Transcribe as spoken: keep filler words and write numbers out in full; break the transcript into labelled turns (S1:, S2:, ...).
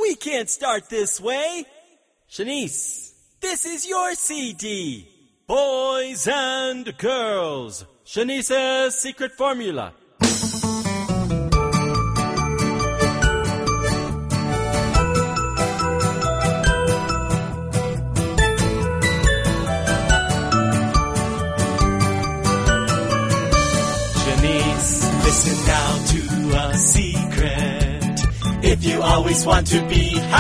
S1: We can't start this way.
S2: Shanice,
S1: This is your C D. Boys and girls.
S2: Shanice's secret formula.
S1: Shanice, listen now to a secret. If you always want to be